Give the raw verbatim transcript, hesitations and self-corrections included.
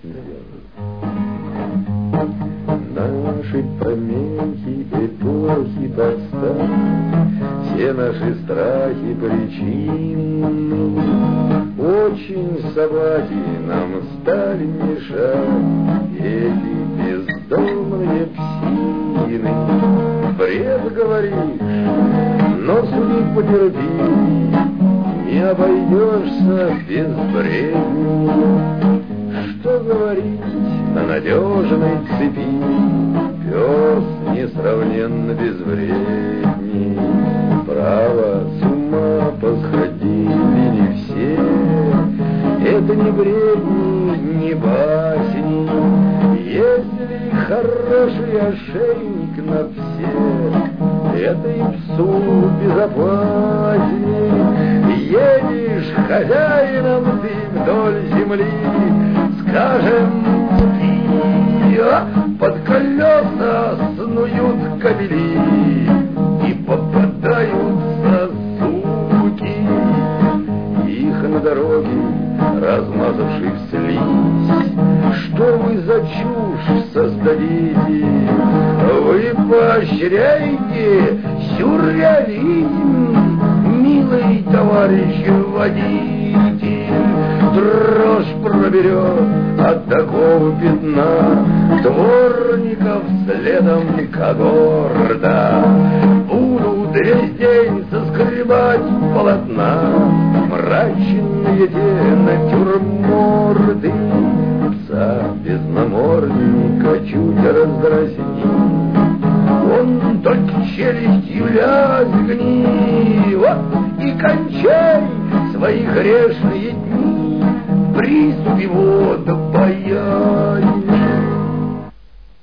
Наши помехи, эпохи поставь, все наши страхи причины. Очень собаки нам стали мешать, эти бездомные псины. Бред говоришь, но судить потерпи, не обойдешься без бредни. Что говорить на надежной цепи, пес несравненно безвредней. Право, с ума посходили не все, это не бредни, не басни. Если хороший ошейник на всех, это и псу безопасней. Едешь хозяином ты вдоль земли, скажем, пиво, под колеса снуют кобели, и попадаются суки. Их на дороге, размазавший в слизь, что вы за чушь создадите? Вы поощряете сюрреализм, милый товарищ водитель. Дрожь проберет от такого пятна, дворников следом когорта. Будут весь день соскребать полотна, мрачные те натюрморты. Пса без намордника чуть раздразни, он только челюстью лязгни, вот и кончай свои грешные дни. В приступе вот боя